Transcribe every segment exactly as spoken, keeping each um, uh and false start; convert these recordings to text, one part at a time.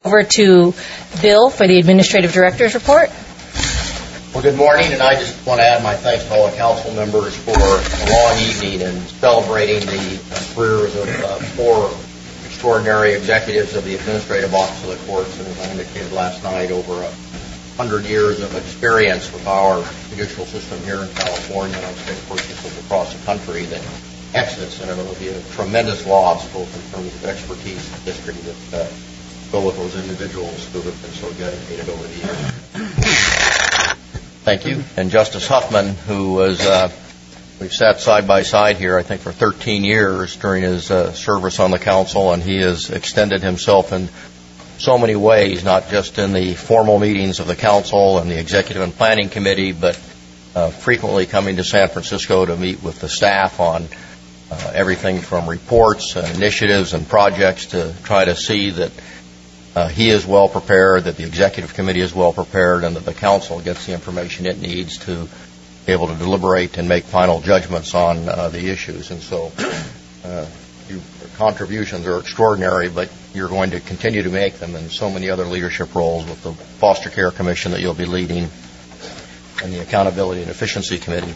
Over to Bill for the Administrative Director's Report. Well, good morning, and I just want to add my thanks to all the council members for a long evening and celebrating the careers of uh, four extraordinary executives of the Administrative Office of the Courts, and as I indicated last night, over a hundred years of experience with our judicial system here in California and our state court systems across the country that exits, and it will be a tremendous loss, both in terms of expertise and history that uh, go with those individuals who have been so dedicated over the years. Thank you. And Justice Huffman, who was, uh, we've sat side by side here, I think, for thirteen years during his uh, service on the council, and he has extended himself in so many ways, not just in the formal meetings of the council and the executive and planning committee, but uh, frequently coming to San Francisco to meet with the staff on uh, everything from reports and initiatives and projects to try to see that Uh, he is well prepared, that the executive committee is well prepared, and that the council gets the information it needs to be able to deliberate and make final judgments on uh, the issues. And so uh, your contributions are extraordinary, but you're going to continue to make them in so many other leadership roles with the Foster Care Commission that you'll be leading and the Accountability and Efficiency Committee.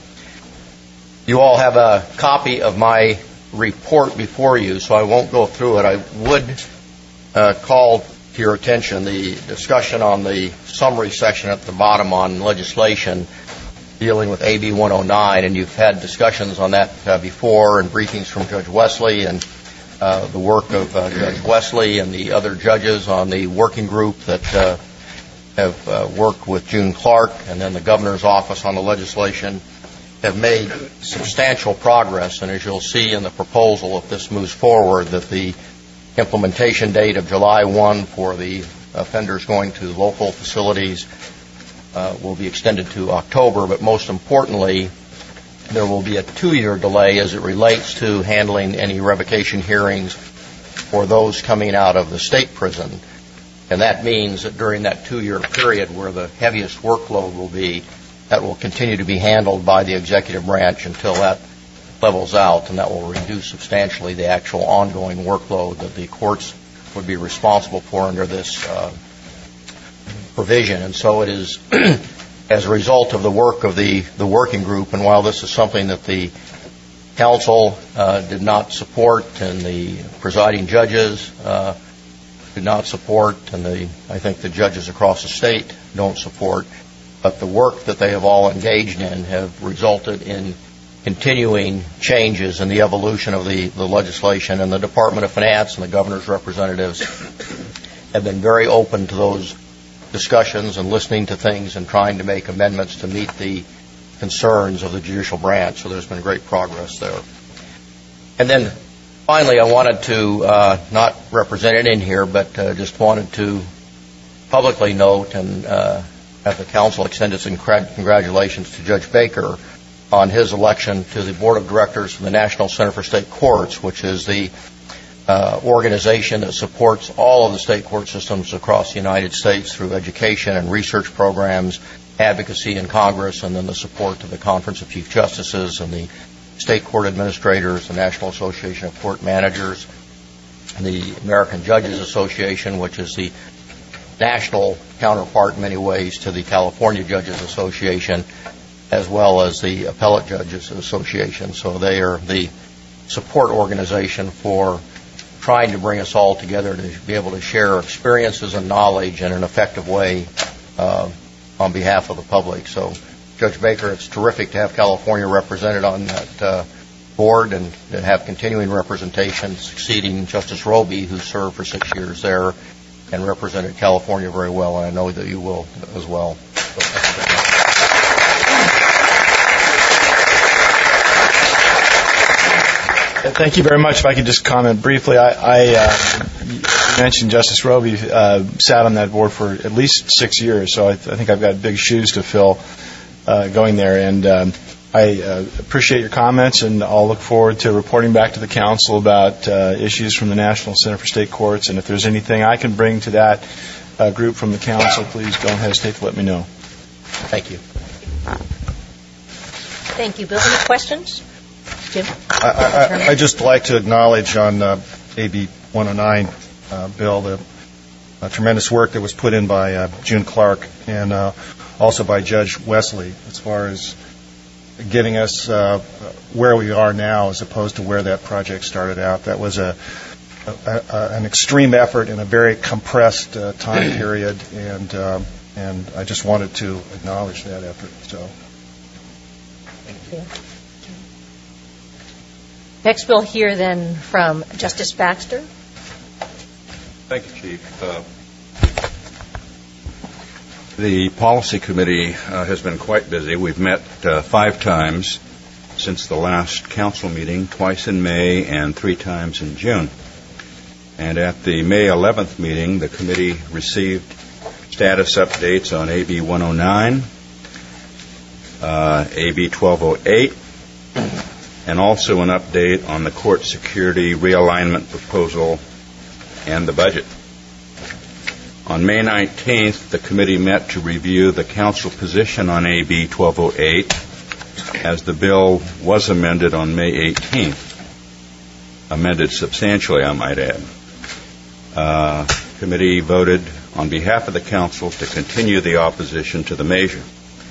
You all have a copy of my report before you, so I won't go through it. I would uh, call to your attention the discussion on the summary section at the bottom on legislation dealing with A B one oh nine, and you've had discussions on that uh, before and briefings from Judge Wesley and uh, the work of uh, Judge Wesley and the other judges on the working group that uh, have uh, worked with June Clark and then the governor's office on the legislation have made substantial progress. And as you'll see in the proposal, if this moves forward, that the implementation date of July first for the offenders going to local facilities uh, will be extended to October, but most importantly, there will be a two-year delay as it relates to handling any revocation hearings for those coming out of the state prison. And that means that during that two-year period where the heaviest workload will be, that will continue to be handled by the executive branch until that levels out, and that will reduce substantially the actual ongoing workload that the courts would be responsible for under this uh, provision. And so it is as a result of the work of the, the working group, and while this is something that the council uh, did not support and the presiding judges uh, did not support, and the, I think the judges across the state don't support, but the work that they have all engaged in have resulted in continuing changes in the evolution of the, the legislation, and the Department of Finance and the governor's representatives have been very open to those discussions and listening to things and trying to make amendments to meet the concerns of the judicial branch. So there's been great progress there. And then finally, I wanted to uh, not represent it in here, but uh, just wanted to publicly note and uh, have the council extend its congratulations to Judge Baker on his election to the Board of Directors for the National Center for State Courts, which is the uh, organization that supports all of the state court systems across the United States through education and research programs, advocacy in Congress, and then the support to the Conference of Chief Justices and the State Court Administrators, the National Association of Court Managers, and the American Judges Association, which is the national counterpart in many ways to the California Judges Association, as well as the Appellate Judges Association. So they are the support organization for trying to bring us all together to be able to share experiences and knowledge in an effective way uh, on behalf of the public. So, Judge Baker, it's terrific to have California represented on that uh, board and to have continuing representation succeeding Justice Roby, who served for six years there and represented California very well, and I know that you will as well. So, thank you very much. If I could just comment briefly, I, I uh, you mentioned Justice Roby uh, sat on that board for at least six years, so I, th- I think I've got big shoes to fill uh, going there. And um, I uh, appreciate your comments, and I'll look forward to reporting back to the council about uh, issues from the National Center for State Courts. And if there's anything I can bring to that uh, group from the council, please don't hesitate to let me know. Thank you. Thank you, Bill. Any questions? Jim? I, I, I just like to acknowledge on uh, A B one oh nine, uh, Bill, the uh, tremendous work that was put in by uh, June Clark and uh, also by Judge Wesley as far as getting us uh, where we are now as opposed to where that project started out. That was a, a, a an extreme effort in a very compressed uh, time period, and um, and I just wanted to acknowledge that effort. So, thank you. Next, we'll hear then from Justice Baxter. Thank you, Chief. Uh, the Policy Committee uh, has been quite busy. We've met uh, five times since the last council meeting, twice in May and three times in June. And at the May eleventh meeting, the committee received status updates on A B one oh nine, uh, A B twelve oh eight, and also an update on the court security realignment proposal and the budget. On May nineteenth, the committee met to review the council position on A B twelve oh eight as the bill was amended on May eighteenth. Amended substantially, I might add. Uh, committee voted on behalf of the council to continue the opposition to the measure.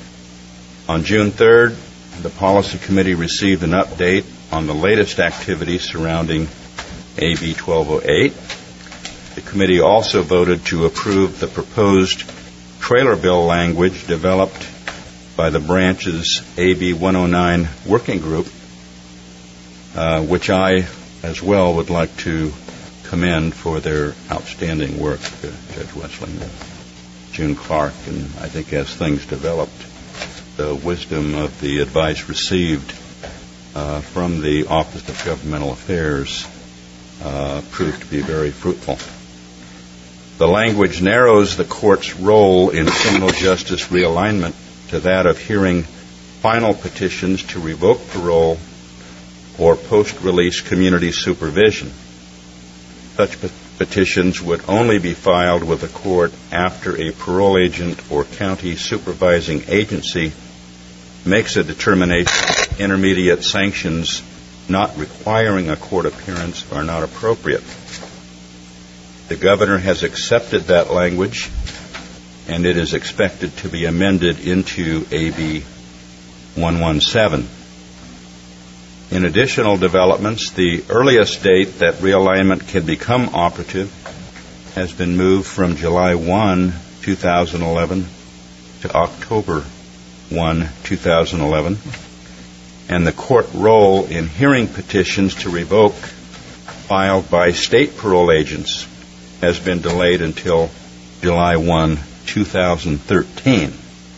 On June third, the Policy Committee received an update on the latest activities surrounding A B twelve oh eight. The committee also voted to approve the proposed trailer bill language developed by the branch's A B one oh nine working group, uh, which I as well would like to commend for their outstanding work, uh, Judge Wesley and June Clark, and I think as things developed, the wisdom of the advice received uh, from the Office of Governmental Affairs uh, proved to be very fruitful. The language narrows the court's role in criminal justice realignment to that of hearing final petitions to revoke parole or post-release community supervision. Such petitions would only be filed with the court after a parole agent or county supervising agency makes a determination that intermediate sanctions not requiring a court appearance are not appropriate. The governor has accepted that language, and it is expected to be amended into A B one seventeen. In additional developments, the earliest date that realignment can become operative has been moved from July first, two thousand eleven to October first, two thousand eleven, and the court role in hearing petitions to revoke filed by state parole agents has been delayed until July first, two thousand thirteen.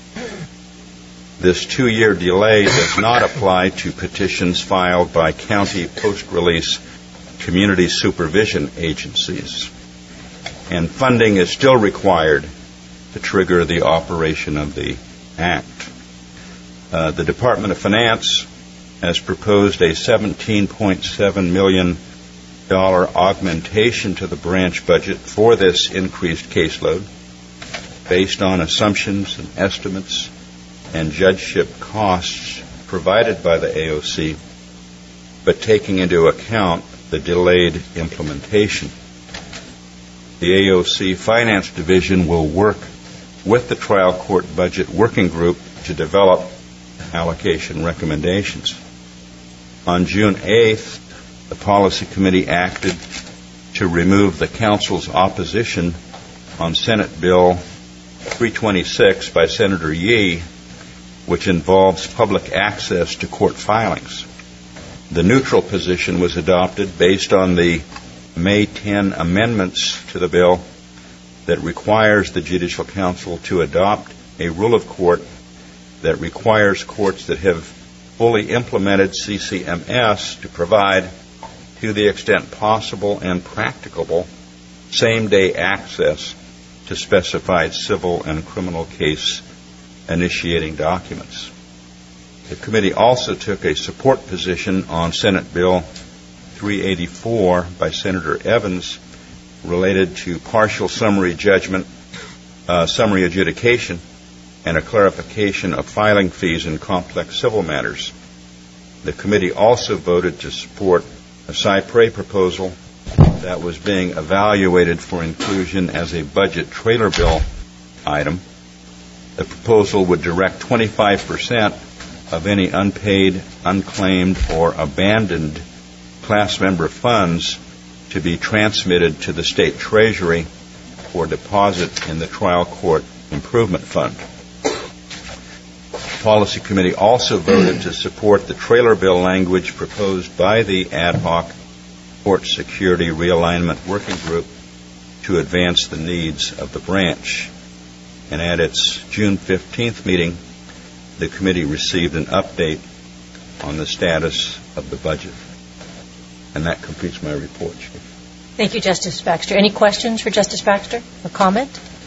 This two-year delay does not apply to petitions filed by county post-release community supervision agencies, and funding is still required to trigger the operation of the Act. Uh, the Department of Finance has proposed a seventeen point seven million dollars augmentation to the branch budget for this increased caseload based on assumptions and estimates and judgeship costs provided by the A O C, but taking into account the delayed implementation. The A O C Finance Division will work with the trial court budget working group to develop allocation recommendations. On June eighth, the Policy Committee acted to remove the council's opposition on Senate Bill three twenty-six by Senator Yee, which involves public access to court filings. The neutral position was adopted based on the May tenth amendments to the bill that requires the Judicial Council to adopt a rule of court that requires courts that have fully implemented C C M S to provide, to the extent possible and practicable, same-day access to specified civil and criminal case initiating documents. The committee also took a support position on Senate Bill three eighty-four by Senator Evans related to partial summary judgment, uh, summary adjudication, and a clarification of filing fees in complex civil matters. The committee also voted to support a Cypre proposal that was being evaluated for inclusion as a budget trailer bill item. The proposal would direct twenty-five percent of any unpaid, unclaimed, or abandoned class member funds to be transmitted to the state treasury for deposit in the trial court improvement fund. The Policy Committee also voted to support the trailer bill language proposed by the ad hoc Court Security Realignment Working Group to advance the needs of the branch. And at its June fifteenth meeting, the committee received an update on the status of the budget. And that completes my report, Chief. Thank you, Justice Baxter. Any questions for Justice Baxter or comment?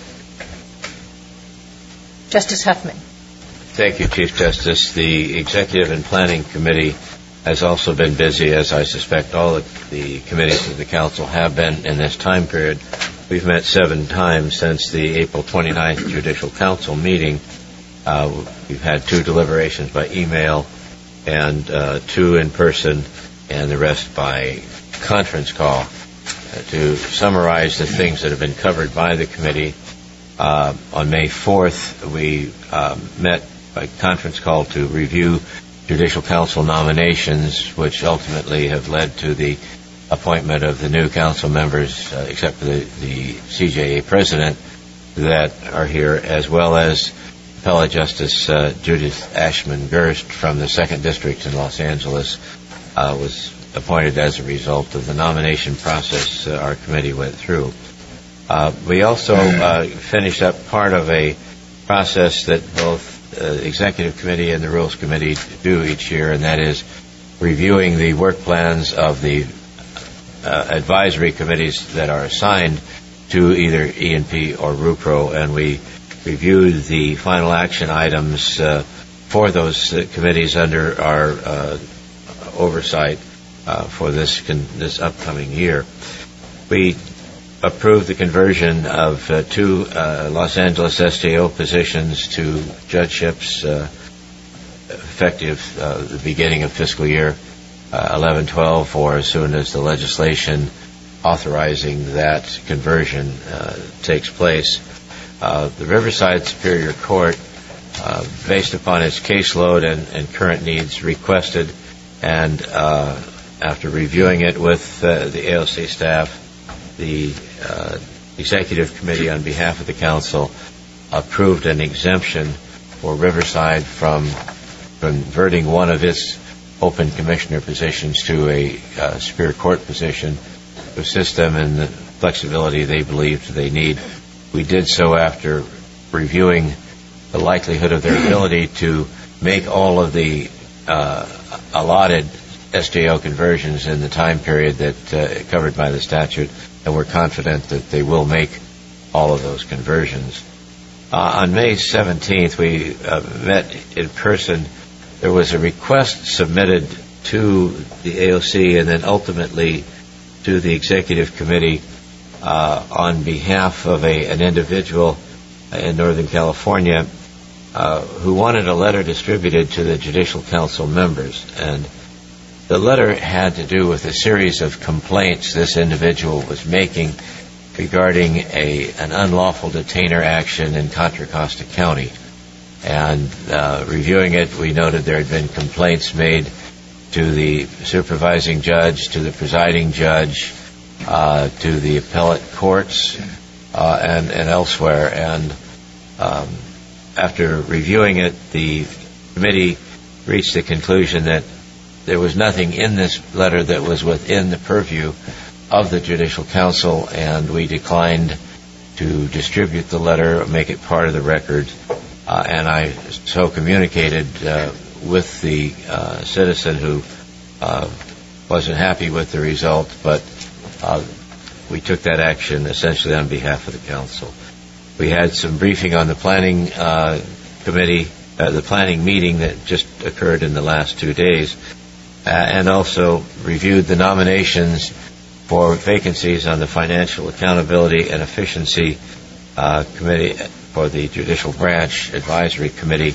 Justice Huffman. Thank you, Chief Justice. The Executive and Planning Committee has also been busy, as I suspect all of the committees of the Council have been in this time period. We've met seven times since the April twenty-ninth Judicial Council meeting. Uh, we've had two deliberations by email and uh, two in person and the rest by conference call. Uh, to summarize the things that have been covered by the committee, uh, on May fourth we uh, met by conference call to review Judicial Council nominations, which ultimately have led to the appointment of the new council members, uh, except for the, the C J A president, that are here, as well as Appellate Justice uh, Judith Ashman Gerst from the second District in Los Angeles uh, was appointed as a result of the nomination process uh, our committee went through. Uh, we also uh, finished up part of a process that both uh, the Executive Committee and the Rules Committee do each year, and that is reviewing the work plans of the uh, advisory committees that are assigned to either E and P or RUPRO, and we reviewed the final action items uh, for those uh, committees under our uh, oversight uh, for this con- this upcoming year. We approved the conversion of uh, two uh, Los Angeles S J O positions to judgeships uh, effective uh, the beginning of fiscal year uh, eleven twelve, or as soon as the legislation authorizing that conversion uh, takes place. Uh, the Riverside Superior Court, uh, based upon its caseload and, and current needs, requested, and uh, after reviewing it with uh, the A O C staff, the uh, Executive Committee on behalf of the Council approved an exemption for Riverside from converting one of its open commissioner positions to a uh, Superior Court position to assist them in the flexibility they believed they need. We did so after reviewing the likelihood of their ability to make all of the uh, allotted S J O conversions in the time period that uh, covered by the statute, and we're confident that they will make all of those conversions. Uh, on May seventeenth, we uh, met in person. There was a request submitted to the A O C and then ultimately to the Executive Committee uh, on behalf of a, an individual in Northern California uh, who wanted a letter distributed to the Judicial Council members. And the letter had to do with a series of complaints this individual was making regarding a an unlawful detainer action in Contra Costa County. And uh, reviewing it, we noted there had been complaints made to the supervising judge, to the presiding judge, uh, to the appellate courts, uh, and, and elsewhere. And um, after reviewing it, the committee reached the conclusion that there was nothing in this letter that was within the purview of the Judicial Council, and we declined to distribute the letter, make it part of the record. Uh, and I so communicated uh, with the uh, citizen who uh, wasn't happy with the result, but uh, we took that action essentially on behalf of the council. We had some briefing on the planning uh, committee, uh, the planning meeting that just occurred in the last two days, uh, and also reviewed the nominations for vacancies on the Financial Accountability and Efficiency uh, Committee for the Judicial Branch Advisory Committee.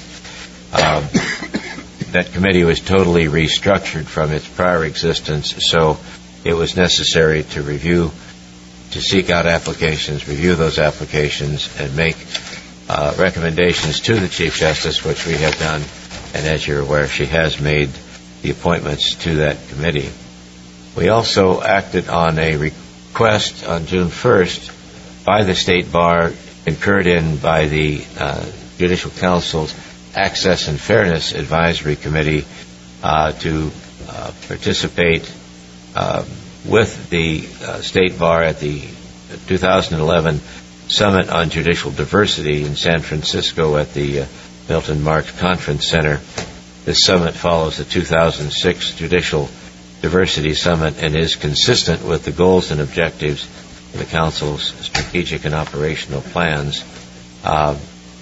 Um, that committee was totally restructured from its prior existence, so it was necessary to review, to seek out applications, review those applications, and make uh, recommendations to the Chief Justice, which we have done. And as you're aware, she has made the appointments to that committee. We also acted on a request on June first by the State Bar, concurred in by the uh, Judicial Council's Access and Fairness Advisory Committee, uh, to uh, participate uh, with the uh, State Bar at the two thousand eleven Summit on Judicial Diversity in San Francisco at the uh, Milton Marks Conference Center. This summit follows the two thousand six Judicial Diversity Summit and is consistent with the goals and objectives of the Council's strategic and operational plans. Uh,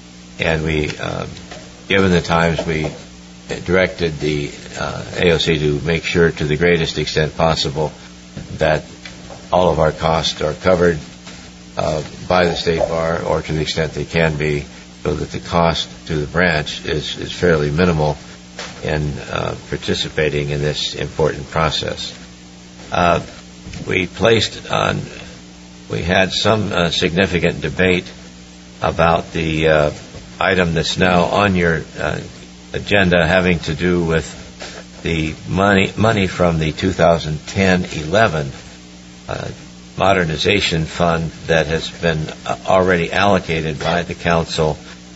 and we, uh, given the times, we directed the uh, A O C to make sure to the greatest extent possible that all of our costs are covered uh, by the State Bar, or to the extent they can be, so that the cost to the branch is, is fairly minimal in uh, participating in this important process. Uh, we placed on, we had some uh, significant debate about the uh, item that's now on your uh, agenda, having to do with the money money from the two thousand ten eleven uh, modernization fund that has been uh, already allocated by the Council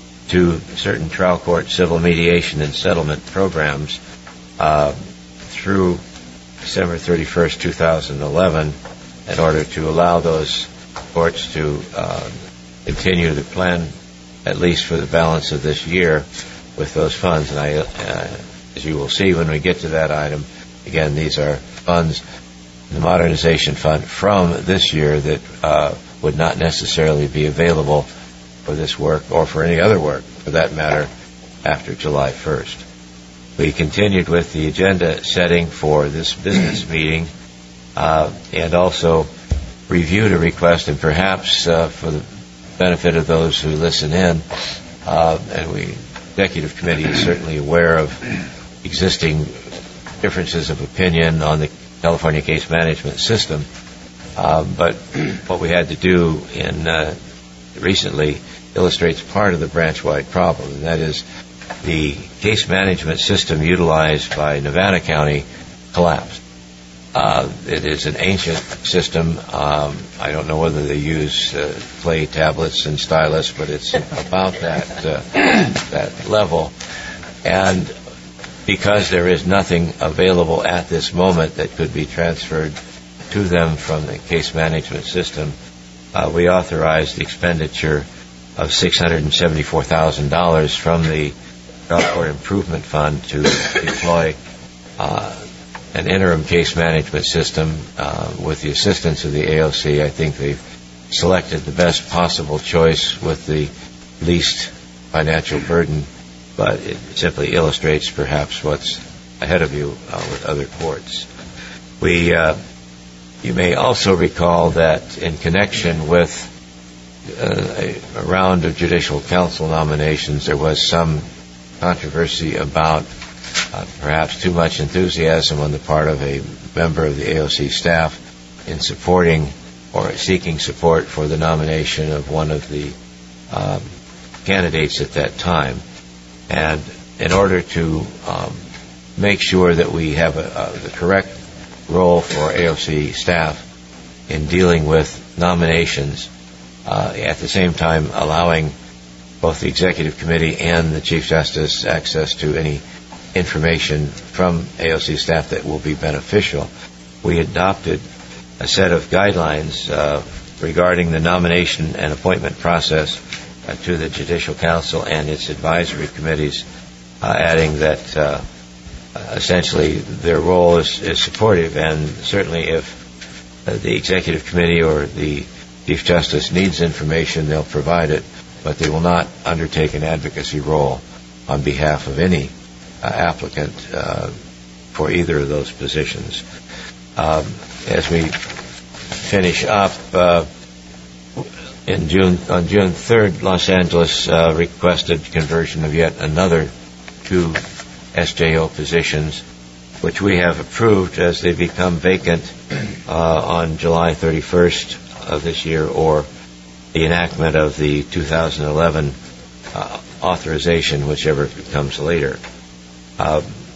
to certain trial court civil mediation and settlement programs uh, through December thirty-first, two thousand eleven, in order to allow those courts to uh, continue the plan, at least for the balance of this year, with those funds. And I, uh, as you will see when we get to that item, again, these are funds, the modernization fund from this year, that uh, would not necessarily be available for this work or for any other work, for that matter, after July first. We continued with the agenda setting for this business meeting uh, and also reviewed a request, and perhaps uh, for the benefit of those who listen in, uh, and we, Executive Committee is certainly aware of existing differences of opinion on the California case management system, uh, but what we had to do in uh, recently illustrates part of the branch-wide problem, and that is the case management system utilized by Nevada County collapsed. Uh, it is an ancient system. Um, I don't know whether they use uh, clay tablets and stylus, but it's about that uh, that level. And because there is nothing available at this moment that could be transferred to them from the case management system, uh, we authorized the expenditure of six hundred seventy-four thousand dollars from the Trial Court Improvement Fund to deploy uh, an interim case management system uh, with the assistance of the A O C. I think they've selected the best possible choice with the least financial burden, but it simply illustrates perhaps what's ahead of you uh, with other courts. We, uh, you may also recall that in connection with uh, a, a round of Judicial Council nominations, there was some controversy about Uh, perhaps too much enthusiasm on the part of a member of the A O C staff in supporting or seeking support for the nomination of one of the um, candidates at that time. And in order to um, make sure that we have a, a, the correct role for A O C staff in dealing with nominations, uh, at the same time allowing both the Executive Committee and the Chief Justice access to any information from A O C staff that will be beneficial, we adopted a set of guidelines uh, regarding the nomination and appointment process uh, to the Judicial Council and its advisory committees, uh, adding that uh, essentially their role is, is supportive, and certainly if uh, the Executive Committee or the Chief Justice needs information, they'll provide it, but they will not undertake an advocacy role on behalf of any Uh, applicant uh, for either of those positions. Um, as we finish up, uh, in June, on June third, Los Angeles uh, requested conversion of yet another two S J O positions. which we have approved as they become vacant uh, on July thirty-first of this year, or the enactment of the two thousand eleven uh, authorization, whichever comes later. Uh,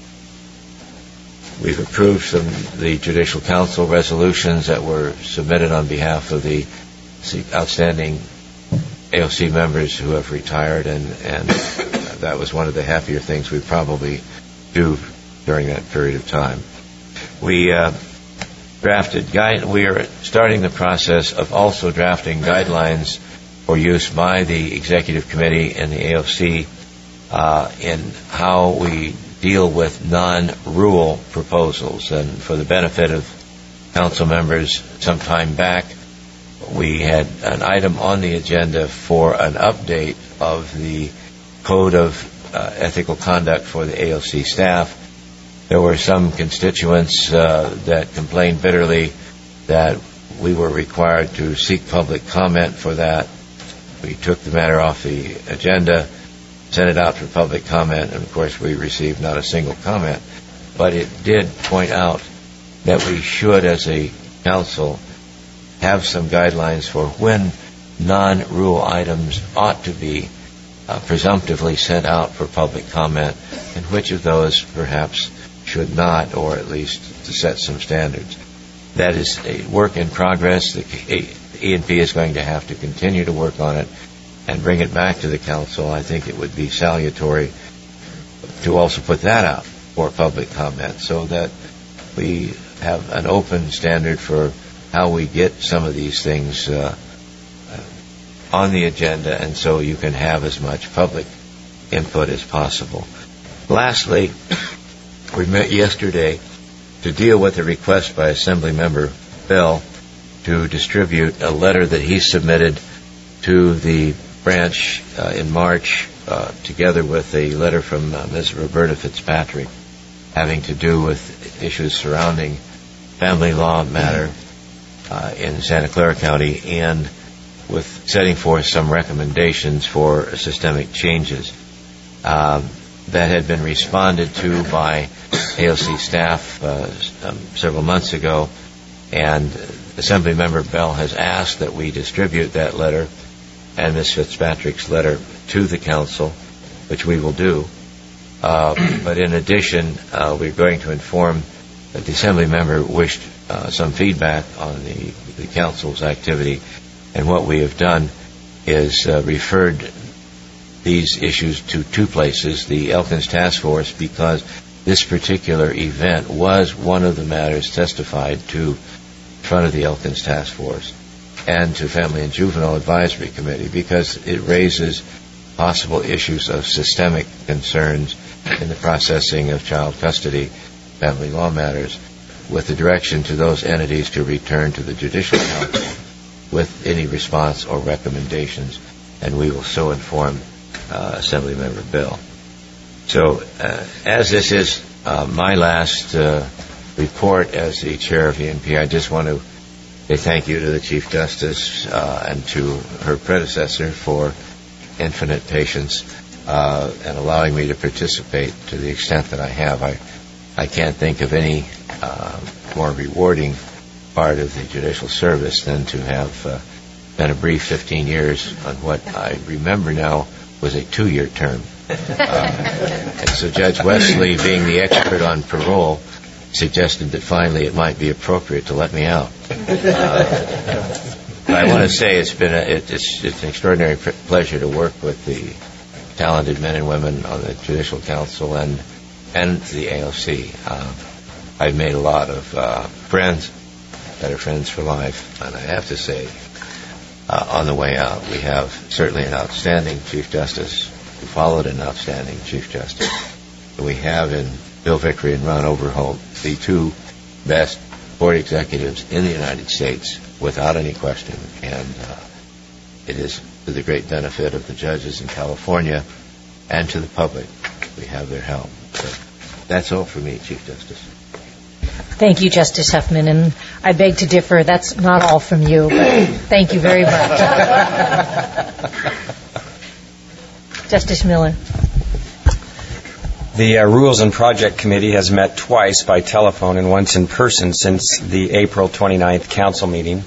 we've approved some the Judicial Council resolutions that were submitted on behalf of the outstanding A O C members who have retired, and, and that was one of the happier things we probably do during that period of time. We uh, drafted guide. We are starting the process of also drafting guidelines for use by the Executive Committee and the A O C uh, in how we deal with non-rule proposals. And for the benefit of council members, some time back, we had an item on the agenda for an update of the Code of uh, Ethical Conduct for the A O C staff. There were some constituents uh, that complained bitterly that we were required to seek public comment for that. We took the matter off the agenda, sent it out for public comment, and of course we received not a single comment. But it did point out that we should, as a council, have some guidelines for when non-rule items ought to be uh, presumptively sent out for public comment, and which of those perhaps should not, or at least to set some standards. That is a work in progress. The E and P is going to have to continue to work on it and bring it back to the council. I think it would be salutary to also put that out for public comment, so that we have an open standard for how we get some of these things uh, on the agenda, and so you can have as much public input as possible. Lastly, we met yesterday to deal with a request by Assembly Member Bell to distribute a letter that he submitted to the branch uh, in March, uh, together with a letter from uh, Miz Roberta Fitzpatrick, having to do with issues surrounding family law matter uh, in Santa Clara County, and with setting forth some recommendations for systemic changes. Um, that had been responded to by A O C staff uh, um, several months ago, and Assembly Member Bell has asked that we distribute that letter and Miz Fitzpatrick's letter to the council, which we will do. Uh, but in addition, uh, we're going to inform that the Assembly member wished uh, some feedback on the, the council's activity, and what we have done is uh, referred these issues to two places: the Elkins Task Force, because this particular event was one of the matters testified to in front of the Elkins Task Force, and to Family and Juvenile Advisory Committee, because it raises possible issues of systemic concerns in the processing of child custody, family law matters, with the direction to those entities to return to the Judicial Council with any response or recommendations, and we will so inform uh, Assembly Member Bill. So, uh, as this is uh, my last uh, report as the chair of E and P, I just want to say thank you to the Chief Justice uh, and to her predecessor for infinite patience uh, and allowing me to participate to the extent that I have. I, I can't think of any uh, more rewarding part of the judicial service than to have uh, been a brief fifteen years on what I remember now was a two-year term. Uh, and so Judge Wesley, being the expert on parole, suggested that finally it might be appropriate to let me out. Uh, but I want to say it's been a, it, it's, it's an extraordinary pr- pleasure to work with the talented men and women on the Judicial Council and and the A O C. Uh, I've made a lot of uh, friends that are friends for life, and I have to say, uh, on the way out, we have certainly an outstanding Chief Justice who followed an outstanding Chief Justice. We have in Bill Vickery and Ron Overholt the two best board executives in the United States, without any question, and uh, it is to the great benefit of the judges in California and to the public we have their help. So that's all for me, Chief Justice. Thank you, Justice Huffman, and I beg to differ. That's not all from you, but thank you very much. Justice Miller. The uh, Rules and Project Committee has met twice by telephone and once in person since the April twenty-ninth council meeting.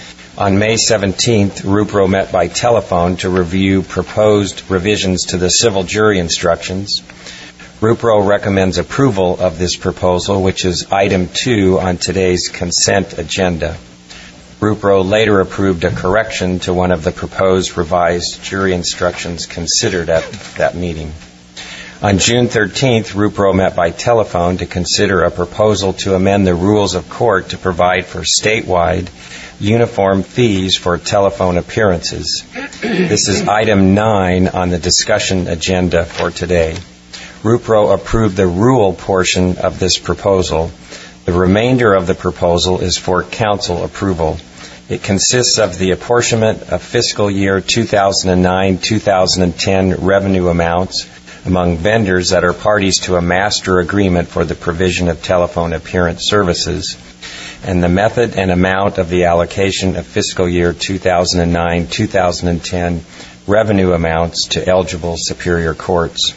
On May seventeenth, RUPRO met by telephone to review proposed revisions to the civil jury instructions. RUPRO recommends approval of this proposal, which is item two on today's consent agenda. RUPRO later approved a correction to one of the proposed revised jury instructions considered at that meeting. On June thirteenth, RUPRO met by telephone to consider a proposal to amend the rules of court to provide for statewide uniform fees for telephone appearances. This is item nine on the discussion agenda for today. RUPRO approved the rule portion of this proposal. The remainder of the proposal is for council approval. It consists of the apportionment of fiscal year two thousand nine to two thousand ten revenue amounts among vendors that are parties to a master agreement for the provision of telephone appearance services, and the method and amount of the allocation of fiscal year two thousand nine to two thousand ten revenue amounts to eligible superior courts.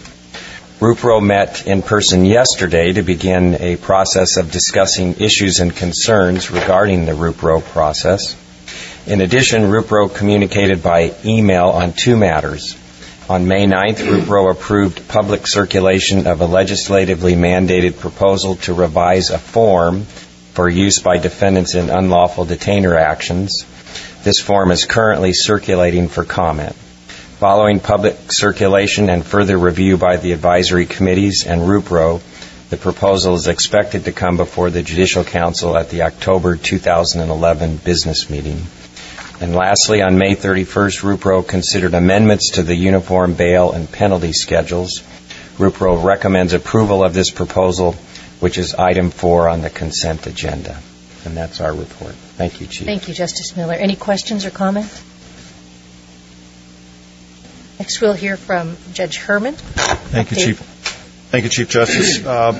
RUPRO met in person yesterday to begin a process of discussing issues and concerns regarding the RUPRO process. In addition, RUPRO communicated by email on two matters. On May ninth, RUPRO approved public circulation of a legislatively mandated proposal to revise a form for use by defendants in unlawful detainer actions. This form is currently circulating for comment. Following public circulation and further review by the advisory committees and RUPRO, the proposal is expected to come before the Judicial Council at the October two thousand eleven business meeting. And lastly, on May thirty-first, RUPRO considered amendments to the uniform bail and penalty schedules. RUPRO recommends approval of this proposal, which is item four on the consent agenda. And that's our report. Thank you, Chief. Thank you, Justice Miller. Any questions or comments? Next, we'll hear from Judge Herman. Thank you, Chief. Thank you, Chief Justice. Uh,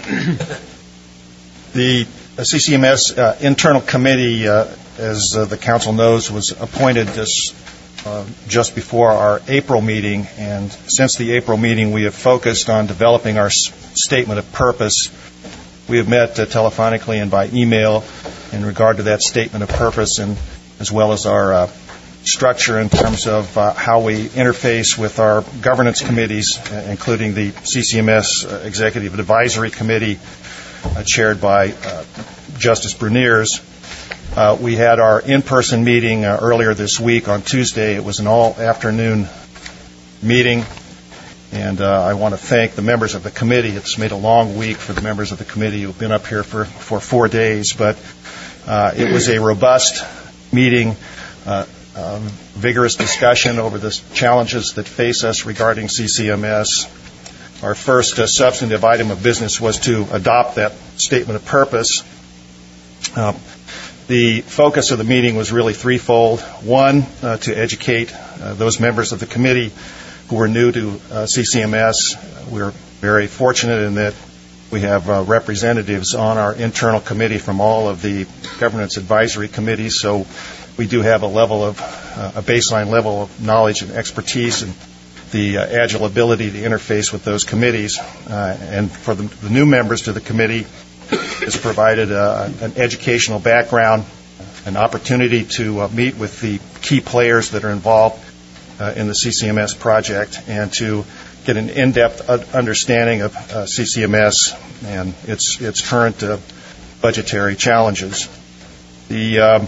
the C C M S uh, internal committee, uh, as uh, the council knows, was appointed this uh, just before our April meeting, and since the April meeting, we have focused on developing our s- statement of purpose. We have met uh, telephonically and by email in regard to that statement of purpose, and as well as our uh, structure in terms of uh, how we interface with our governance committees, uh, including the C C M S uh, Executive Advisory Committee, uh, chaired by uh, Justice Bruniers. Uh, we had our in-person meeting uh, earlier this week on Tuesday. It was an all-afternoon meeting, and uh, I want to thank the members of the committee. It's made a long week for the members of the committee who've been up here for, for four days, but uh, it was a robust meeting, uh, uh, vigorous discussion over the challenges that face us regarding C C M S. Our first uh, substantive item of business was to adopt that statement of purpose. Uh, The focus of the meeting was really threefold. One, uh, to educate uh, those members of the committee who were new to uh, C C M S. We're very fortunate in that we have uh, representatives on our internal committee from all of the governance advisory committees, so we do have a level of, uh, a baseline level of knowledge and expertise and the uh, agile ability to interface with those committees. Uh, and for the, the new members to the committee, has provided uh, an educational background, an opportunity to uh, meet with the key players that are involved uh, in the C C M S project, and to get an in-depth understanding of uh, C C M S and its its current uh, budgetary challenges. The um,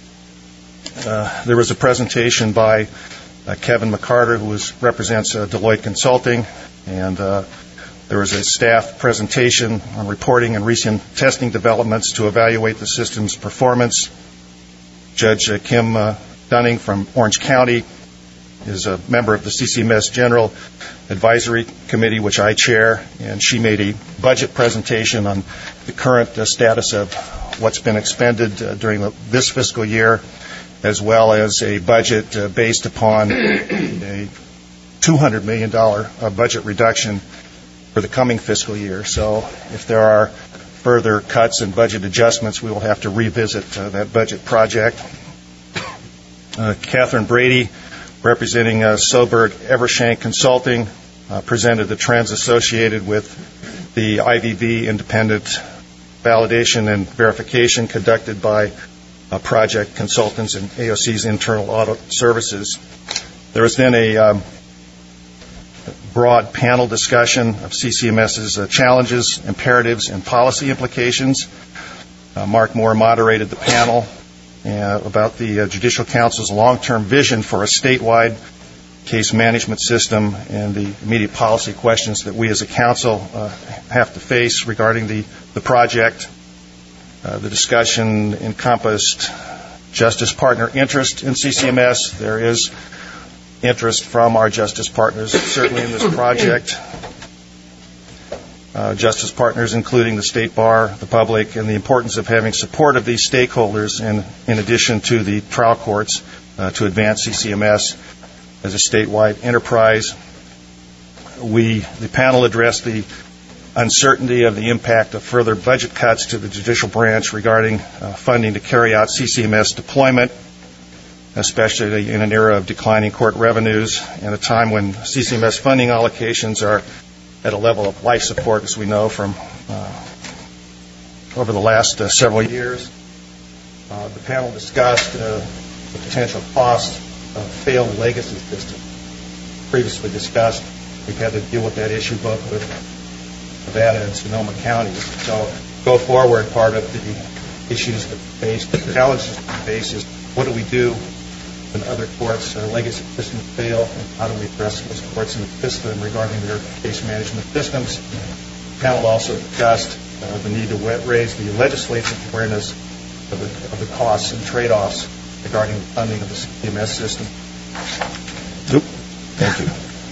uh, there was a presentation by uh, Kevin McCarter, who was, represents uh, Deloitte Consulting, and uh, there was a staff presentation on reporting and recent testing developments to evaluate the system's performance. Judge uh, Kim uh, Dunning from Orange County is a member of the C C M S General Advisory Committee, which I chair, and she made a budget presentation on the current uh, status of what's been expended uh, during the, this fiscal year, as well as a budget uh, based upon a two hundred million dollars uh, budget reduction for the coming fiscal year. So if there are further cuts and budget adjustments, we will have to revisit uh, that budget project. Uh, Catherine Brady, representing uh, Soberg Evershank Consulting, uh, presented the trends associated with the I V V independent validation and verification conducted by uh, project consultants and A O C's internal audit services. There was then a um, broad panel discussion of C C M S's uh, challenges, imperatives, and policy implications. Uh, Mark Moore moderated the panel uh, about the uh, Judicial Council's long-term vision for a statewide case management system and the immediate policy questions that we as a council uh, have to face regarding the, the project. Uh, the discussion encompassed justice partner interest in C C M S. There is interest from our justice partners, certainly in this project. Uh, justice partners, including the State Bar, the public, and the importance of having support of these stakeholders in, in addition to the trial courts uh, to advance C C M S as a statewide enterprise. We, the panel addressed the uncertainty of the impact of further budget cuts to the judicial branch regarding uh, funding to carry out C C M S deployment, especially in an era of declining court revenues and a time when C C M S funding allocations are at a level of life support, as we know from uh, over the last uh, several years. Uh, the panel discussed uh, the potential cost of failed legacy systems. Previously discussed, we've had to deal with that issue both with Nevada and Sonoma counties. So go forward, part of the issues that we face, the challenges that we face is what do we do when other courts' uh, legacy systems fail, and how do we address those courts in the system regarding their case management systems. The panel also discussed uh, the need to raise the legislative awareness of the, of the costs and trade-offs regarding the funding of the C C M S system. Oop. Thank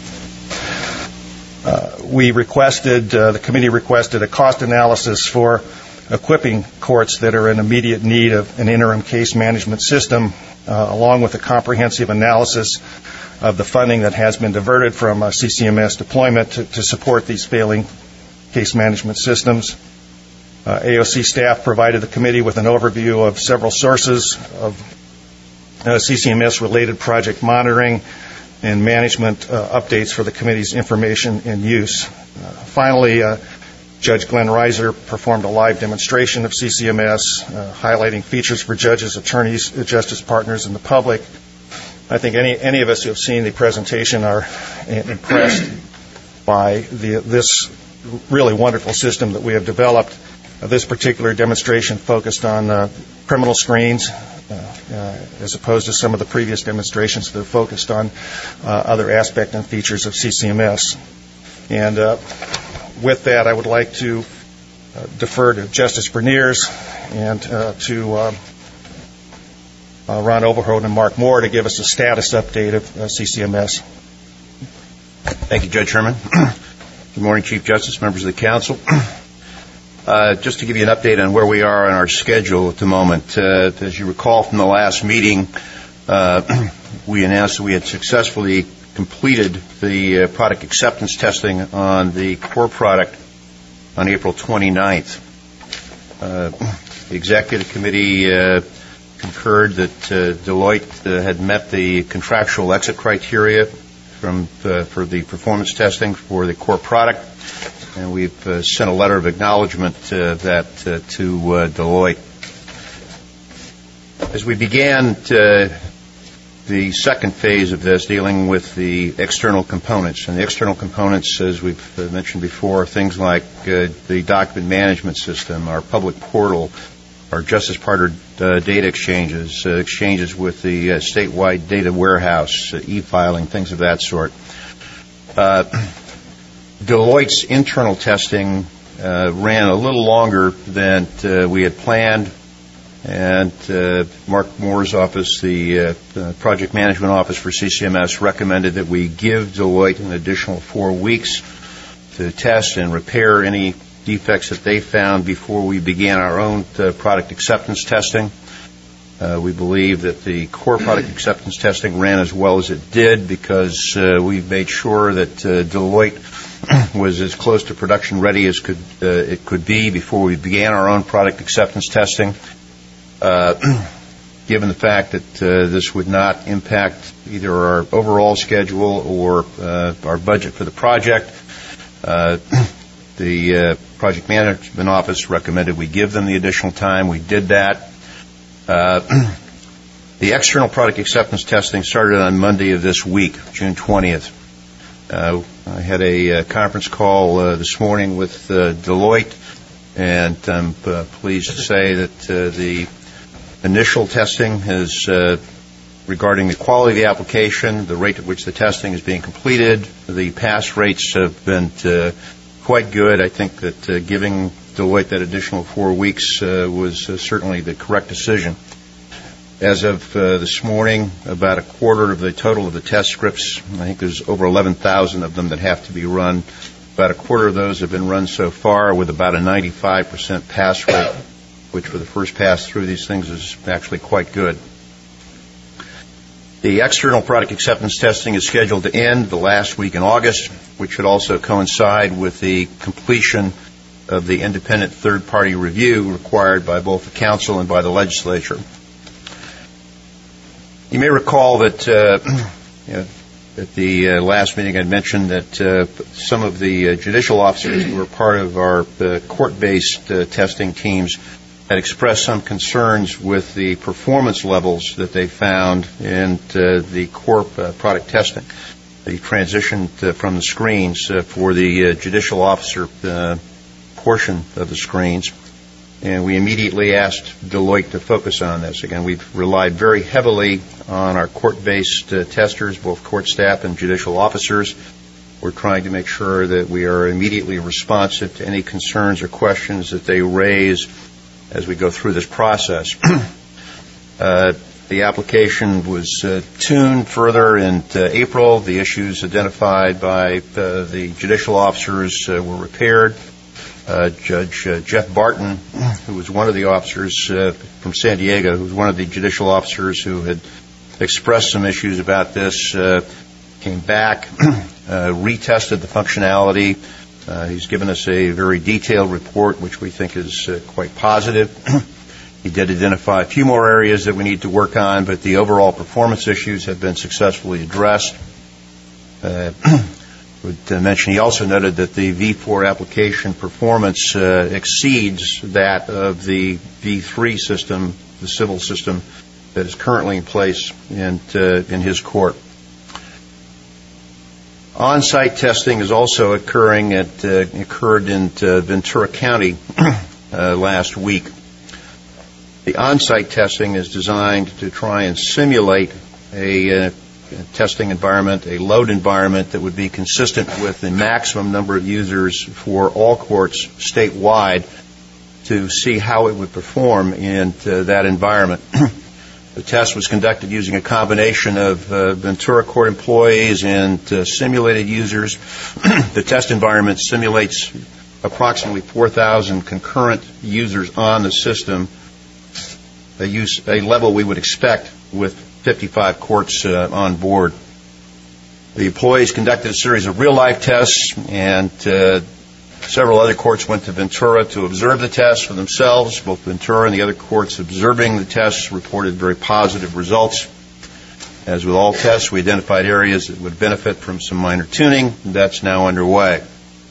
you. Uh, we requested, uh, the committee requested a cost analysis for equipping courts that are in immediate need of an interim case management system, uh, along with a comprehensive analysis of the funding that has been diverted from uh, C C M S deployment to, to support these failing case management systems. Uh, A O C staff provided the committee with an overview of several sources of uh, C C M S-related project monitoring and management uh, updates for the committee's information and use. Uh, finally, uh, Judge Glenn Reiser performed a live demonstration of C C M S, uh, highlighting features for judges, attorneys, justice partners, and the public. I think any any of us who have seen the presentation are impressed by the, this really wonderful system that we have developed. Uh, this particular demonstration focused on uh, criminal screens, uh, uh, as opposed to some of the previous demonstrations that have focused on uh, other aspects and features of C C M S. And uh, with that, I would like to uh, defer to Justice Berniers and uh, to uh, uh, Ron Overholt and Mark Moore to give us a status update of uh, C C M S. Thank you, Judge Sherman. Good morning, Chief Justice, members of the Council. Uh, just to give you an update on where we are on our schedule at the moment. Uh, as you recall from the last meeting, uh, we announced that we had successfully completed the uh, product acceptance testing on the core product on April twenty-ninth. Uh, the Executive Committee uh, concurred that uh, Deloitte uh, had met the contractual exit criteria from uh, for the performance testing for the core product, and we've uh, sent a letter of acknowledgement uh, that uh, to uh, Deloitte. As we began to the second phase of this, dealing with the external components. And the external components, as we've uh, mentioned before, are things like uh, the document management system, our public portal, our justice partner uh, data exchanges, uh, exchanges with the uh, statewide data warehouse, uh, e-filing, things of that sort. Uh, Deloitte's internal testing uh, ran a little longer than uh, we had planned. And uh, Mark Moore's office, the uh, uh, project management office for C C M S, recommended that we give Deloitte an additional four weeks to test and repair any defects that they found before we began our own uh, product acceptance testing. Uh, we believe that the core product acceptance testing ran as well as it did because uh, we made sure that uh, Deloitte was as close to production ready as could uh, it could be before we began our own product acceptance testing. Uh, given the fact that uh, this would not impact either our overall schedule or uh, our budget for the project, uh, the uh, project management office recommended we give them the additional time. We did that. Uh, the external product acceptance testing started on Monday of this week, June twentieth. Uh, I had a uh, conference call uh, this morning with uh, Deloitte, and I'm uh, pleased to say that uh, the initial testing is uh, regarding the quality of the application, the rate at which the testing is being completed. The pass rates have been uh, quite good. I think that uh, giving Deloitte that additional four weeks uh, was uh, certainly the correct decision. As of uh, this morning, about a quarter of the total of the test scripts, I think there's over eleven thousand of them that have to be run. About a quarter of those have been run so far with about a ninety-five percent pass rate, which for the first pass through these things is actually quite good. The external product acceptance testing is scheduled to end the last week in August, which should also coincide with the completion of the independent third-party review required by both the Council and by the Legislature. You may recall that uh, you know, at the uh, last meeting I mentioned that uh, some of the uh, judicial officers who were part of our uh, court-based uh, testing teams had expressed some concerns with the performance levels that they found in uh, the core uh, product testing. They transitioned uh, from the screens uh, for the uh, judicial officer uh, portion of the screens, and we immediately asked Deloitte to focus on this. Again, we've relied very heavily on our court-based uh, testers, both court staff and judicial officers. We're trying to make sure that we are immediately responsive to any concerns or questions that they raise as we go through this process. uh, the application was uh, tuned further in uh, April. The issues identified by uh, the judicial officers uh, were repaired. Uh, Judge uh, Jeff Barton, who was one of the officers uh, from San Diego, who was one of the judicial officers who had expressed some issues about this, uh, came back, uh, retested the functionality. Uh, he's given us a very detailed report, which we think is uh, quite positive. He did identify a few more areas that we need to work on, but the overall performance issues have been successfully addressed. Uh, I would uh, mention he also noted that the V four application performance uh, exceeds that of the V three system, the civil system that is currently in place in, uh, in his court. On-site testing is also occurring. It uh, occurred in uh, Ventura County uh, last week. The on-site testing is designed to try and simulate a, uh, a testing environment, a load environment that would be consistent with the maximum number of users for all courts statewide to see how it would perform in uh, that environment. The test was conducted using a combination of uh, Ventura Court employees and uh, simulated users. The test environment simulates approximately four thousand concurrent users on the system, a, use, a level we would expect with fifty-five courts uh, on board. The employees conducted a series of real-life tests, and uh, several other courts went to Ventura to observe the tests for themselves. Both Ventura and the other courts observing the tests reported very positive results. As with all tests, we identified areas that would benefit from some minor tuning. That's now underway.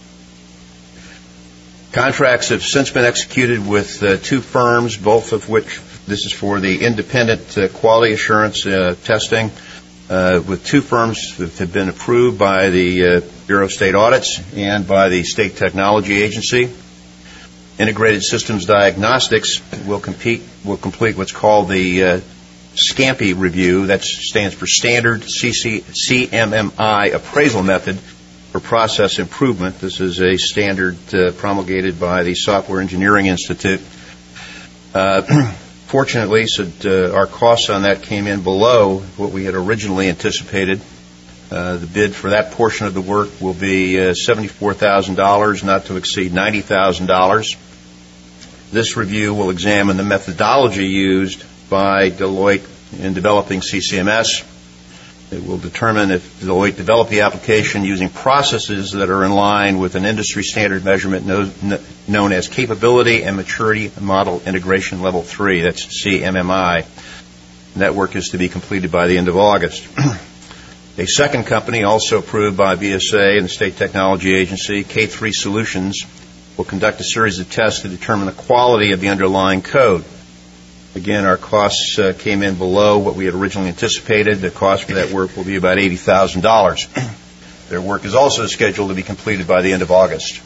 Contracts have since been executed with uh, two firms, both of which, this is for the independent uh, quality assurance uh, testing, uh, with two firms that have been approved by the uh, Bureau of State Audits and by the State Technology Agency. Integrated Systems Diagnostics will, compete, will complete what's called the uh, SCAMPI review. That stands for Standard C M M I Appraisal Method for Process Improvement. This is a standard uh, promulgated by the Software Engineering Institute. Uh, fortunately, so, uh, our costs on that came in below what we had originally anticipated. Uh, the bid for that portion of the work will be uh, seventy-four thousand dollars, not to exceed ninety thousand dollars. This review will examine the methodology used by Deloitte in developing C C M S. It will determine if Deloitte developed the application using processes that are in line with an industry standard measurement no, no, known as Capability and Maturity Model Integration Level three. That's C M M I. And that work is to be completed by the end of August. A second company, also approved by B S A and the State Technology Agency, K three Solutions, will conduct a series of tests to determine the quality of the underlying code. Again, our costs uh, came in below what we had originally anticipated. The cost for that work will be about eighty thousand dollars. Their work is also scheduled to be completed by the end of August.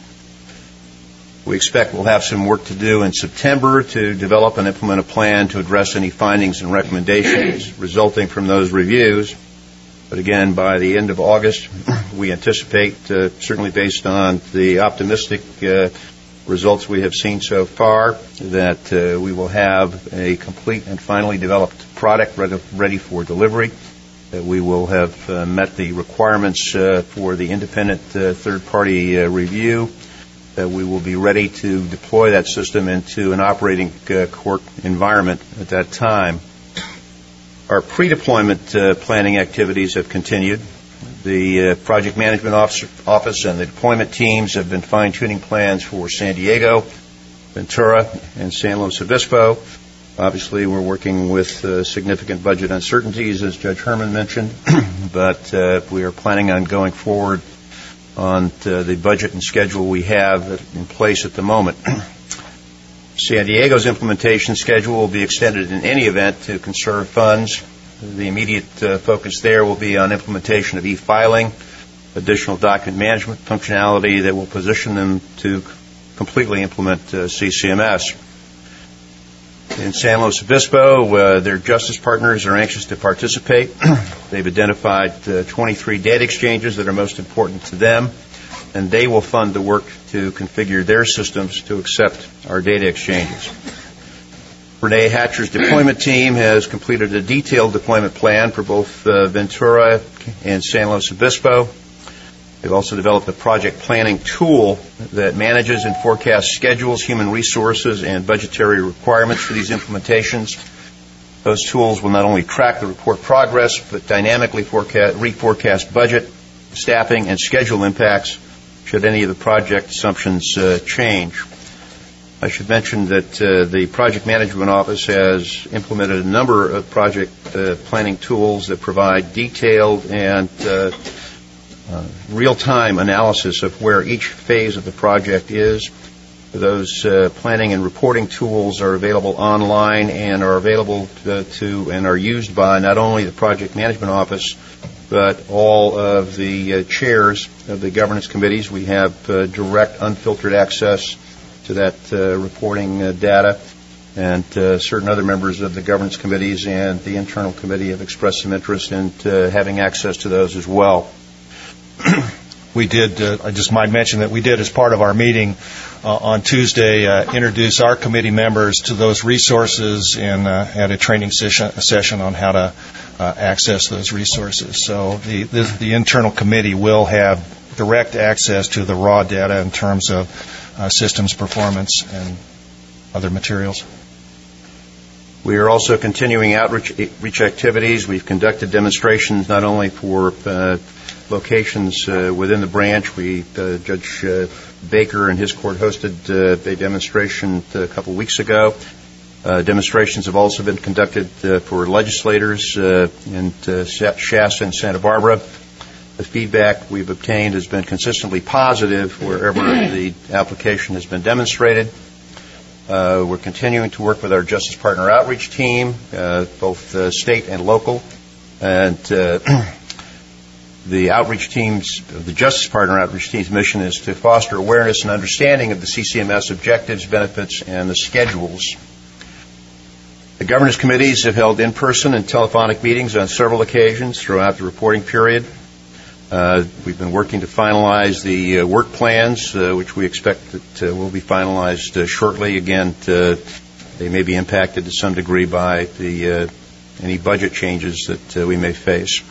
We expect we'll have some work to do in September to develop and implement a plan to address any findings and recommendations resulting from those reviews. But again, by the end of August, we anticipate, uh, certainly based on the optimistic uh, results we have seen so far, that uh, we will have a complete and finally developed product ready, ready for delivery, that we will have uh, met the requirements uh, for the independent uh, third-party uh, review, that we will be ready to deploy that system into an operating uh, court environment at that time. Our pre-deployment uh, planning activities have continued. The uh, project management office and the deployment teams have been fine-tuning plans for San Diego, Ventura, and San Luis Obispo. Obviously, we're working with uh, significant budget uncertainties, as Judge Herman mentioned, but uh, we are planning on going forward on uh, the budget and schedule we have in place at the moment. San Diego's implementation schedule will be extended in any event to conserve funds. The immediate uh, focus there will be on implementation of e-filing, additional document management functionality that will position them to completely implement uh, C C M S. In San Luis Obispo, uh, their justice partners are anxious to participate. They've identified uh, twenty-three data exchanges that are most important to them, and they will fund the work to configure their systems to accept our data exchanges. Renee Hatcher's deployment team has completed a detailed deployment plan for both uh, Ventura and San Luis Obispo. They've also developed a project planning tool that manages and forecasts schedules, human resources, and budgetary requirements for these implementations. Those tools will not only track the report progress, but dynamically forecast, reforecast budget, staffing, and schedule impacts should any of the project assumptions uh, change. I should mention that uh, the Project Management Office has implemented a number of project uh, planning tools that provide detailed and uh, uh, real-time analysis of where each phase of the project is. Those uh, planning and reporting tools are available online and are available to, to and are used by not only the Project Management Office, but all of the uh, chairs of the governance committees. We have uh, direct, unfiltered access to that uh, reporting uh, data, and uh, certain other members of the governance committees and the internal committee have expressed some interest in uh, having access to those as well. We did, uh, I just might mention that we did, as part of our meeting uh, on Tuesday, uh, introduce our committee members to those resources and uh, had a training session, a session on how to uh, access those resources. So the, the, the internal committee will have direct access to the raw data in terms of uh, systems performance and other materials. We are also continuing outreach reach activities. We've conducted demonstrations not only for uh, locations uh, within the branch. We, uh, Judge uh, Baker and his court hosted uh, a demonstration a couple weeks ago. Uh, demonstrations have also been conducted uh, for legislators uh, in uh, Shasta and Santa Barbara. The feedback we've obtained has been consistently positive wherever the application has been demonstrated. Uh, we're continuing to work with our Justice Partner Outreach team, uh, both uh, state and local. And uh, the outreach team's, the Justice Partner Outreach team's mission is to foster awareness and understanding of the C C M S objectives, benefits, and the schedules. The governance committees have held in-person and telephonic meetings on several occasions throughout the reporting period. Uh, we've been working to finalize the uh, work plans, uh, which we expect that uh, will be finalized uh, shortly. Again, uh, they may be impacted to some degree by the uh, any budget changes that uh, we may face.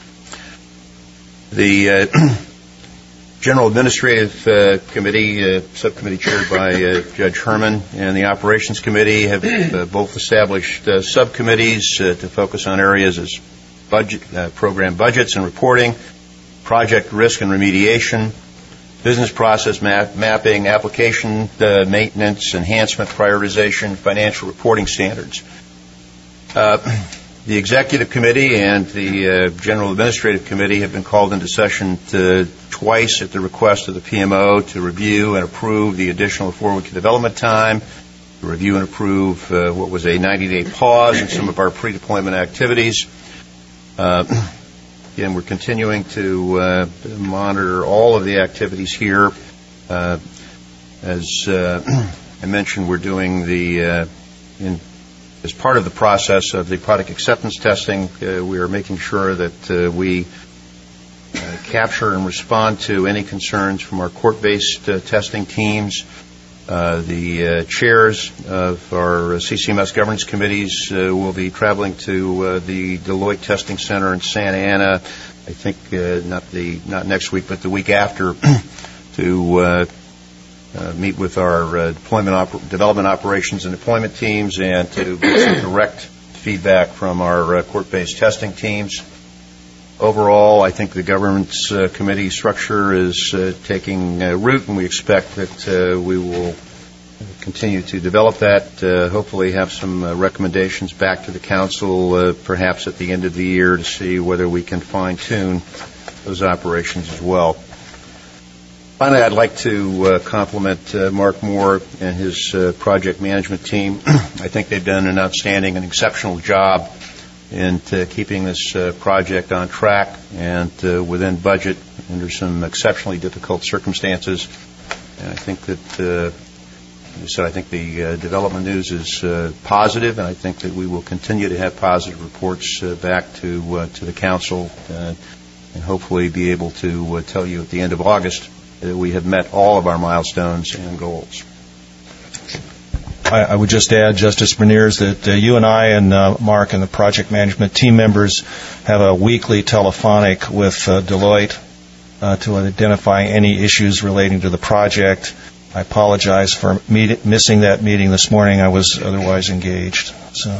The uh, General Administrative uh, Committee, uh, subcommittee chaired by uh, Judge Herman, and the Operations Committee have uh, both established uh, subcommittees uh, to focus on areas as budget, uh, program budgets and reporting, project risk and remediation, business process map, mapping, application uh, maintenance, enhancement, prioritization, financial reporting standards. Uh, the Executive Committee and the uh, General Administrative Committee have been called into session to, twice at the request of the P M O to review and approve the additional four-week development time, to review and approve uh, what was a ninety-day pause in some of our pre-deployment activities. Uh, again, we're continuing to uh, monitor all of the activities here. Uh, as uh, I mentioned, we're doing the, uh, in, as part of the process of the product acceptance testing, uh, we are making sure that uh, we uh, capture and respond to any concerns from our court-based uh, testing teams. Uh, the uh, chairs of our C C M S governance committees uh, will be traveling to uh, the Deloitte Testing Center in Santa Ana, I think uh, not the not next week, but the week after, to uh, uh, meet with our uh, deployment op- development operations and deployment teams and to get some direct feedback from our uh, court-based testing teams. Overall, I think the governance uh, committee structure is uh, taking uh, root, and we expect that uh, we will continue to develop that, uh, hopefully have some uh, recommendations back to the council uh, perhaps at the end of the year to see whether we can fine-tune those operations as well. Finally, I'd like to uh, compliment uh, Mark Moore and his uh, project management team. I think they've done an outstanding and exceptional job in uh, keeping this uh, project on track and uh, within budget under some exceptionally difficult circumstances. And I think that, uh, so I think the uh, development news is uh, positive, and I think that we will continue to have positive reports uh, back to uh, to the council, uh, and hopefully be able to uh, tell you at the end of August that we have met all of our milestones and goals. I would just add, Justice Berniers, that uh, you and I and uh, Mark and the project management team members have a weekly telephonic with uh, Deloitte uh, to identify any issues relating to the project. I apologize for meet- missing that meeting this morning. I was otherwise engaged. So,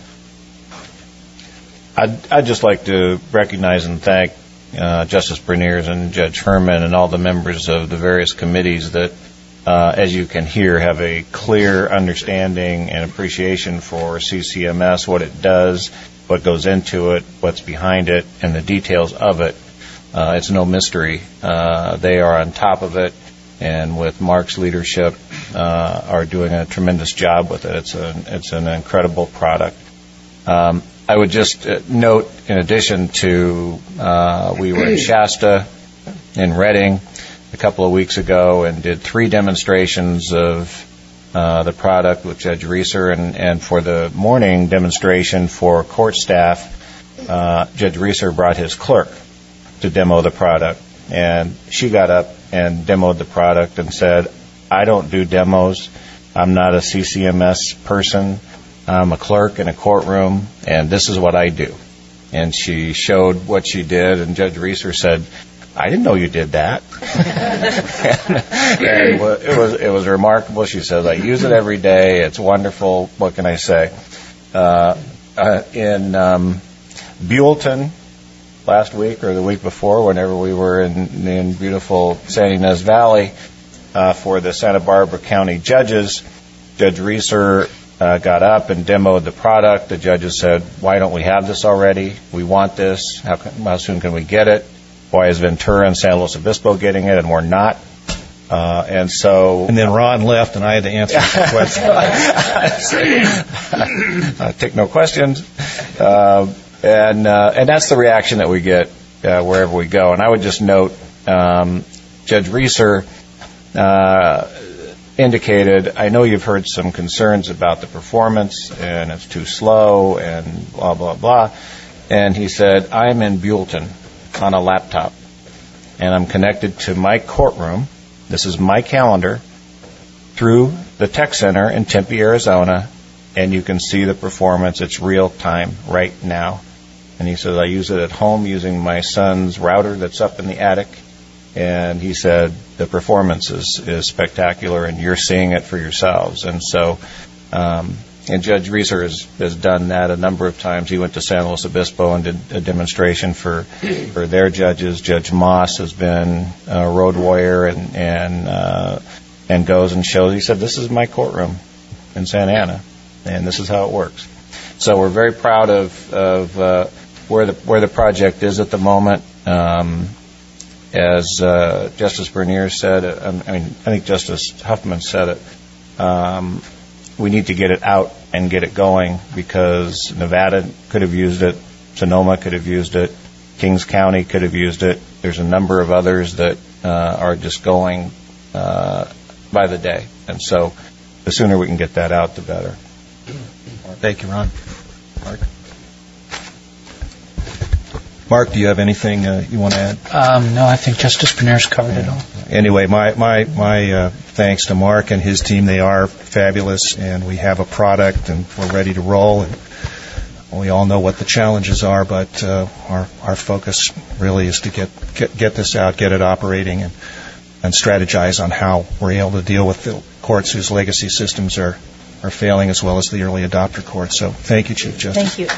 I'd, I'd just like to recognize and thank uh, Justice Berniers and Judge Herman and all the members of the various committees that Uh, as you can hear, have a clear understanding and appreciation for C C M S, what it does, what goes into it, what's behind it, and the details of it. Uh, it's no mystery. Uh, they are on top of it, and with Mark's leadership, uh, are doing a tremendous job with it. It's, a, it's an incredible product. Um, I would just uh, note, in addition to, uh, we were in Shasta, in Reading, a couple of weeks ago and did three demonstrations of uh, the product with Judge Reeser, and, and for the morning demonstration for court staff, uh, Judge Reeser brought his clerk to demo the product, and she got up and demoed the product and said, I don't do demos. I'm not a C C M S person. I'm a clerk in a courtroom, and this is what I do. And she showed what she did, and Judge Reeser said, I didn't know you did that. and it was it was remarkable. She says, I use it every day. It's wonderful. What can I say? Uh, uh, in um, Buellton last week or the week before, whenever we were in, in beautiful San Ynez Valley uh, for the Santa Barbara County judges, Judge Reeser uh, got up and demoed the product. The judges said, why don't we have this already? We want this. How, can, how soon can we get it? Why is Ventura and San Luis Obispo getting it and we're not? Uh, and so, and then Ron left, and I had to answer the question. I take no questions, uh, and uh, and that's the reaction that we get uh, wherever we go. And I would just note, um, Judge Reeser uh, indicated, I know you've heard some concerns about the performance, and it's too slow, and blah blah blah. And he said, I'm in Buellton on a laptop, and I'm connected to my courtroom. This is my calendar through the tech center in Tempe, Arizona, and you can see the performance. It's real time right now. And he says, I use it at home using my son's router that's up in the attic. And he said, the performance is, is spectacular, and you're seeing it for yourselves. And so, um, and Judge Reeser has, has done that a number of times. He went to San Luis Obispo and did a demonstration for, for their judges. Judge Moss has been a road warrior and and uh, and goes and shows. He said, this is my courtroom in Santa Ana, and this is how it works. So we're very proud of, of uh, where the where the project is at the moment. Um, as uh, Justice Bernier said, uh, I mean, I think Justice Huffman said it. Um, we need to get it out and get it going because Nevada could have used it, Sonoma could have used it, Kings County could have used it. There's a number of others that uh, are just going uh, by the day, and so the sooner we can get that out, the better. Thank you, Ron. Mark? Mark, do you have anything uh, you want to add? Um, no, I think Justice Bernier's covered yeah. it all. Anyway, my my my uh, thanks to Mark and his team. They are fabulous, and we have a product, and we're ready to roll. And we all know what the challenges are, but uh, our our focus really is to get, get get this out, get it operating, and and strategize on how we're able to deal with the courts whose legacy systems are are failing, as well as the early adopter courts. So, thank you, Chief Justice. Thank you.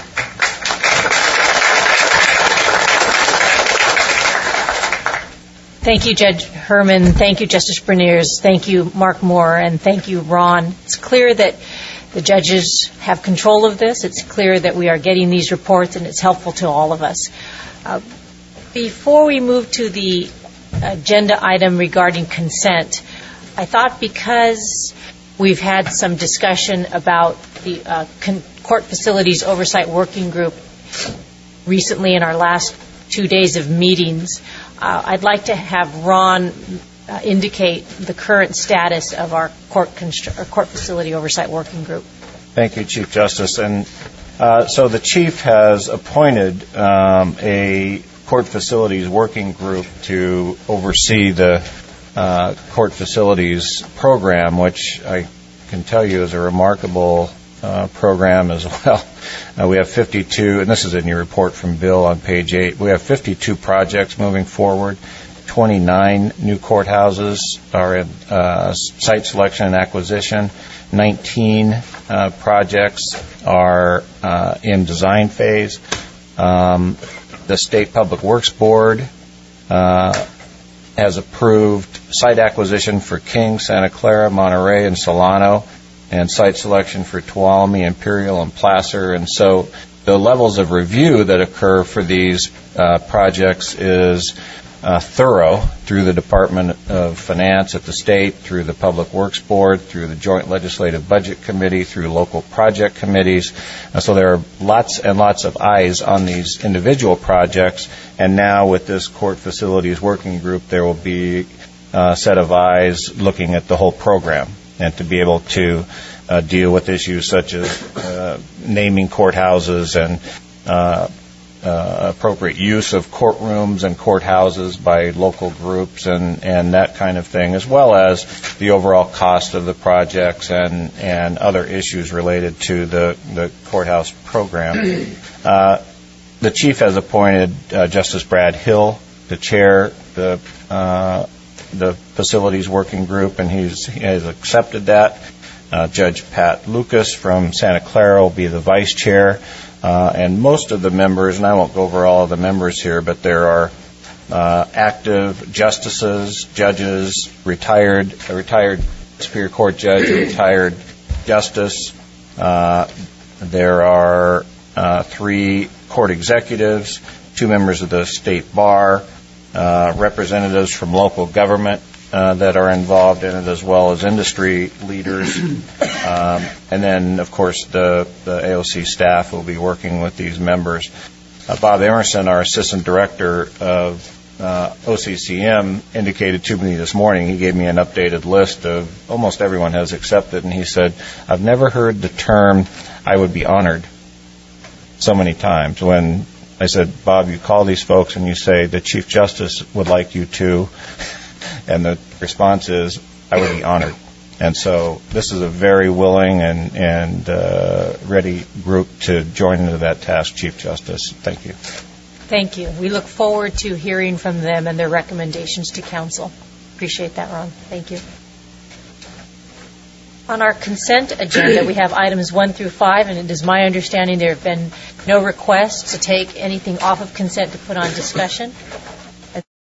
Thank you, Judge Herman. Thank you, Justice Berniers. Thank you, Mark Moore. And thank you, Ron. It's clear that the judges have control of this. It's clear that we are getting these reports, and it's helpful to all of us. Uh, before we move to the agenda item regarding consent, I thought because we've had some discussion about the uh, con- Court Facilities Oversight Working Group recently in our last two days of meetings, Uh, I'd like to have Ron uh, indicate the current status of our court, constr- or court facility oversight working group. Thank you, Chief Justice. And uh, so the Chief has appointed um, a court facilities working group to oversee the uh, court facilities program, which I can tell you is a remarkable uh, program as well. Uh, we have fifty-two, and this is in your report from Bill on page eight. We have fifty-two projects moving forward. twenty-nine new courthouses are in uh, site selection and acquisition. nineteen uh, projects are uh, in design phase. Um, the State Public Works Board uh, has approved site acquisition for King, Santa Clara, Monterey, and Solano, and site selection for Tuolumne, Imperial, and Placer. And so the levels of review that occur for these uh, projects is uh, thorough through the Department of Finance at the state, through the Public Works Board, through the Joint Legislative Budget Committee, through local project committees. Uh, so there are lots and lots of eyes on these individual projects. And now with this Court Facilities Working Group, there will be a set of eyes looking at the whole program, and to be able to uh, deal with issues such as uh, naming courthouses and uh, uh, appropriate use of courtrooms and courthouses by local groups and, and that kind of thing, as well as the overall cost of the projects and, and other issues related to the, the courthouse program. Uh, the Chief has appointed uh, Justice Brad Hill to chair the uh, the facilities working group, and he's, he has accepted that. Uh, Judge Pat Lucas from Santa Clara will be the vice chair, uh, and most of the members, and I won't go over all of the members here, but there are uh, active justices, judges, retired, a retired Superior Court judge, a retired justice. Uh, there are uh, three court executives, two members of the state bar, Uh, representatives from local government uh, that are involved in it, as well as industry leaders. Um, and then, of course, the, the A O C staff will be working with these members. Uh, Bob Emerson, our assistant director of uh, O C C M, indicated to me this morning, he gave me an updated list of almost everyone has accepted, and he said, I've never heard the term, I would be honored, so many times. When I said, Bob, you call these folks and you say, the Chief Justice would like you to, and the response is, I would be honored. And so this is a very willing and, and uh, ready group to join into that task, Chief Justice. Thank you. Thank you. We look forward to hearing from them and their recommendations to council. Appreciate that, Ron. Thank you. On our consent agenda, we have items one through five, and it is my understanding there have been no requests to take anything off of consent to put on discussion.